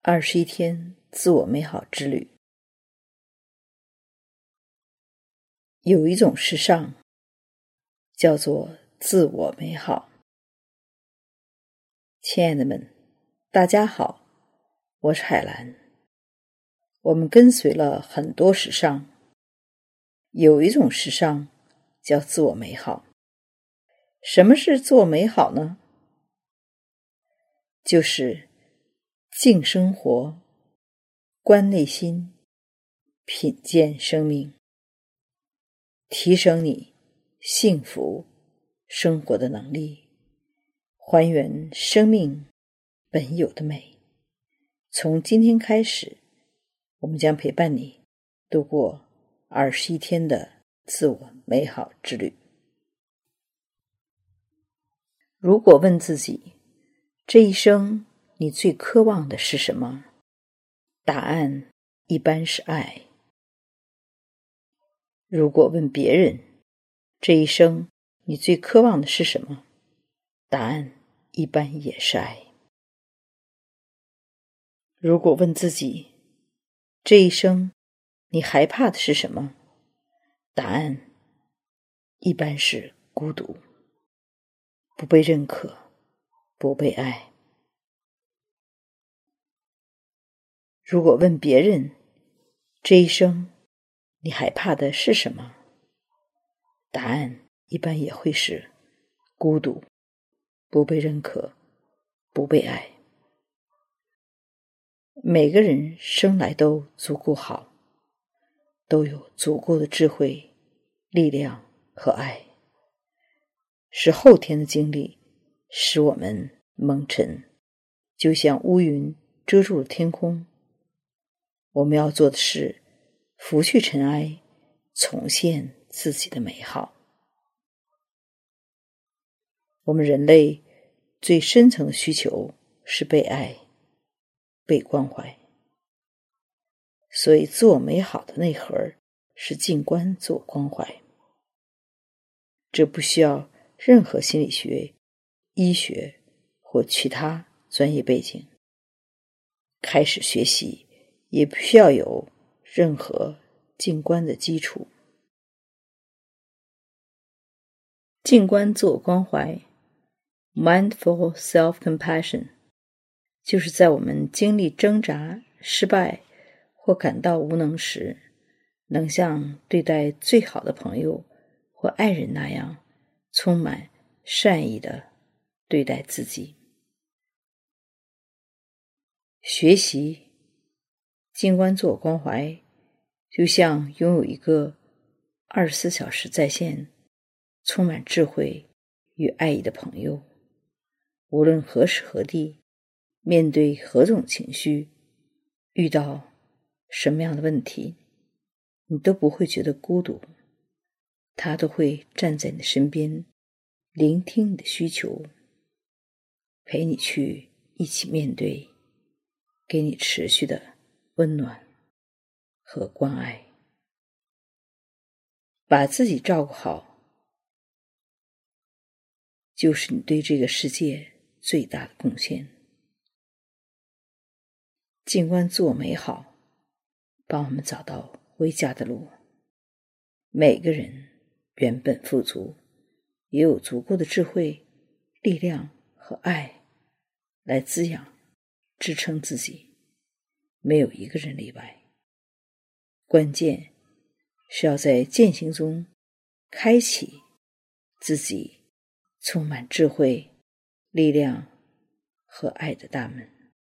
21天自我美好之旅。有一种时尚叫做自我美好。亲爱的们，大家好，我是海兰。我们跟随了很多时尚，有一种时尚叫自我美好。什么是自我美好呢？就是静生活，观内心，品鉴生命，提升你幸福生活的能力，还原生命本有的美。从今天开始，我们将陪伴你度过21天的自我美好之旅。如果问自己，这一生你最渴望的是什么？答案一般是爱。如果问别人，这一生你最渴望的是什么？答案一般也是爱。如果问自己，这一生你害怕的是什么？答案一般是孤独，不被认可，不被爱。如果问别人，这一生你害怕的是什么？答案一般也会是孤独，不被认可，不被爱。每个人生来都足够好，都有足够的智慧、力量和爱，是后天的经历使我们蒙尘，就像乌云遮住了天空。我们要做的是拂去尘埃，重现自己的美好。我们人类最深层的需求是被爱、被关怀，所以自我美好的内核是静观自我关怀。这不需要任何心理学、医学或其他专业背景，开始学习也不需要有任何静观的基础。静观自我关怀 Mindful Self-Compassion 就是在我们经历挣扎、失败或感到无能时，能像对待最好的朋友或爱人那样充满善意地对待自己。学习静观自我关怀就像拥有一个24小时在线、充满智慧与爱意的朋友，无论何时何地，面对何种情绪，遇到什么样的问题，你都不会觉得孤独，他都会站在你身边，聆听你的需求，陪你去一起面对，给你持续的温暖和关爱。把自己照顾好，就是你对这个世界最大的贡献。静观自我美好，帮我们找到回家的路。每个人原本富足，也有足够的智慧、力量和爱来滋养、支撑自己，没有一个人例外。关键是要在践行中开启自己充满智慧、力量和爱的大门。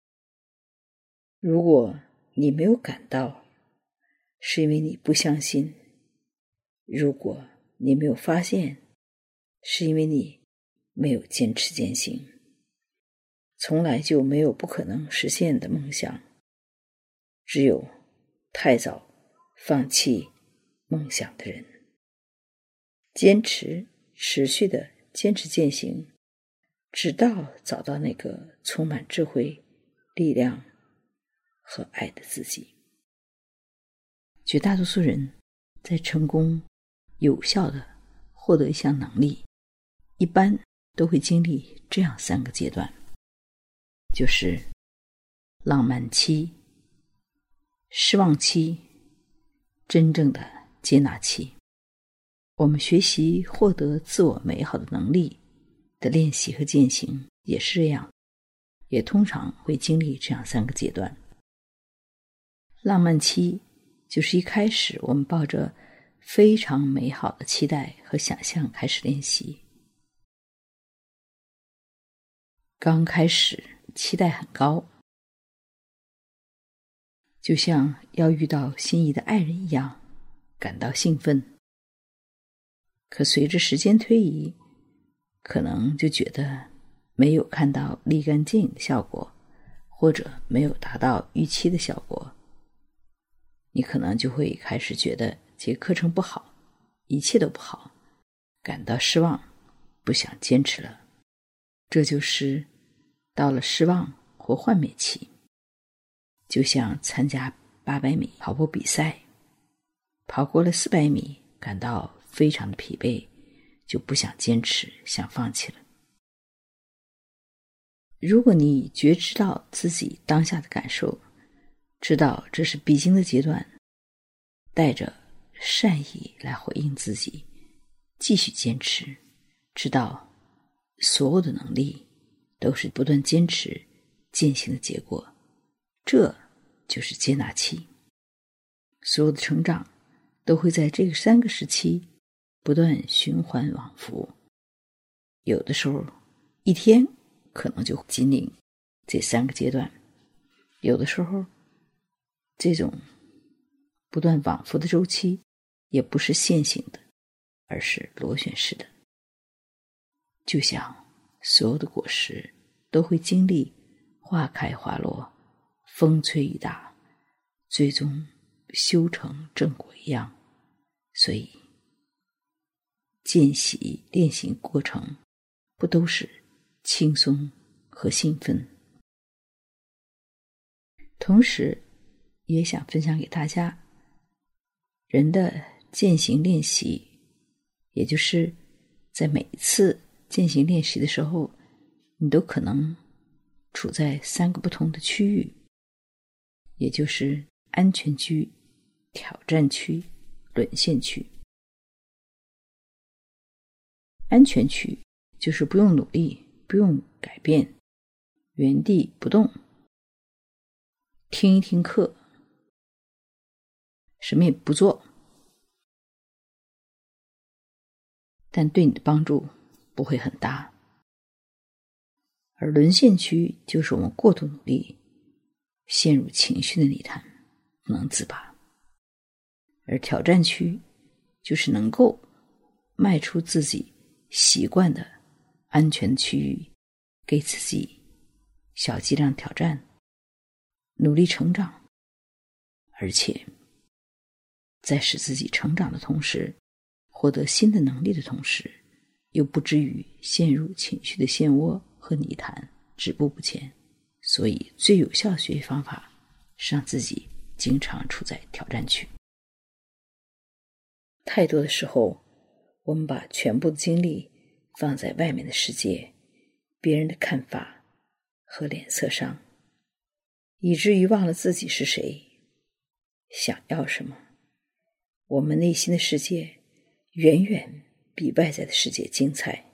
如果你没有感到，是因为你不相信；如果你没有发现，是因为你没有坚持践行。从来就没有不可能实现的梦想，只有太早放弃梦想的人。坚持持续的坚持践行，直到找到那个充满智慧、力量和爱的自己。绝大多数人在成功有效的获得一项能力，一般都会经历这样3个阶段，就是浪漫期、失望期、真正的接纳期。我们学习获得自我美好的能力的练习和践行也是这样，也通常会经历这样3个阶段。浪漫期就是一开始我们抱着非常美好的期待和想象开始练习，刚开始期待很高，就像要遇到心仪的爱人一样，感到兴奋。可随着时间推移，可能就觉得没有看到立竿见影的效果，或者没有达到预期的效果，你可能就会开始觉得这个课程不好，一切都不好，感到失望，不想坚持了。这就是到了失望或幻灭期。就像参加800米跑步比赛，跑过了400米，感到非常的疲惫，就不想坚持，想放弃了。如果你觉知到自己当下的感受，知道这是必经的阶段，带着善意来回应自己，继续坚持，知道所有的能力都是不断坚持践行的结果，这就是接纳期。所有的成长都会在这3个时期不断循环往复，有的时候一天可能就经历这3个阶段，有的时候这种不断往复的周期也不是线性的，而是螺旋式的。就像所有的果实都会经历花开花落、风吹雨打，最终修成正果一样。所以见习练习过程不都是轻松和兴奋？同时也想分享给大家，人的践行练习，也就是在每一次践行练习的时候，你都可能处在3个不同的区域，也就是安全区、挑战区、沦陷区。安全区就是不用努力，不用改变，原地不动，听一听课，什么也不做，但对你的帮助不会很大。而沦陷区就是我们过度努力，陷入情绪的泥潭，不能自拔。而挑战区就是能够迈出自己习惯的安全区域，给自己小剂量挑战，努力成长，而且在使自己成长的同时，获得新的能力的同时，又不至于陷入情绪的漩涡和泥潭，止步不前。所以最有效的学习方法是让自己经常处在挑战区。太多的时候，我们把全部的精力放在外面的世界、别人的看法和脸色上，以至于忘了自己是谁，想要什么。我们内心的世界远远比外在的世界精彩。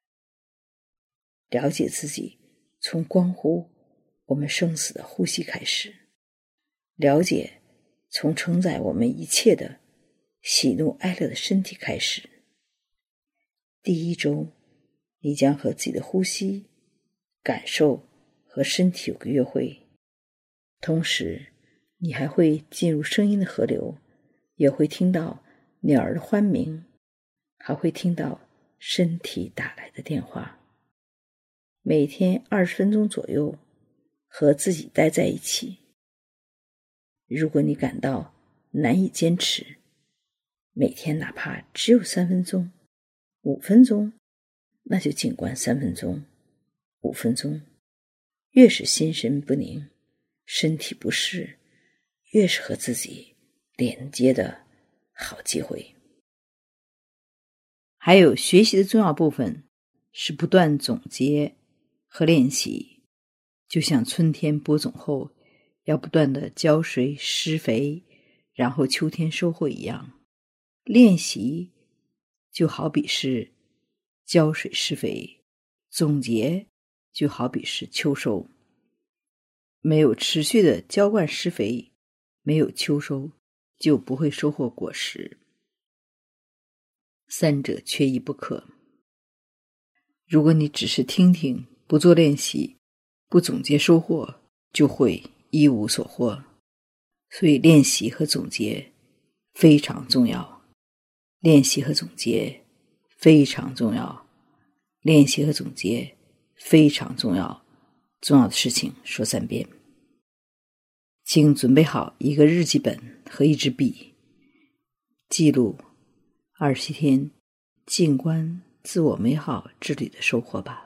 了解自己，从关乎我们生死的呼吸开始；了解从承载我们一切的喜怒哀乐的身体开始。第1周，你将和自己的呼吸、感受和身体有个约会，同时你还会进入声音的河流，也会听到鸟儿的欢鸣，还会听到身体打来的电话。每天20分钟左右和自己待在一起。如果你感到难以坚持，每天哪怕只有3分钟、5分钟，那就尽管3分钟、5分钟。越是心神不宁、身体不适，越是和自己连接的好机会。还有学习的重要部分是不断总结和练习， 就像春天播种后要不断的浇水施肥，然后秋天收获一样，练习就好比是浇水施肥，总结就好比是秋收。没有持续的浇灌施肥，没有秋收，就不会收获果实。三者缺一不可。如果你只是听听，不做练习，不总结收获，就会一无所获。所以练习和总结非常重要，练习和总结非常重要，练习和总结非常重要。重要的事情说3遍。请准备好一个日记本和一支笔，记录27天静观自我美好之旅的收获吧。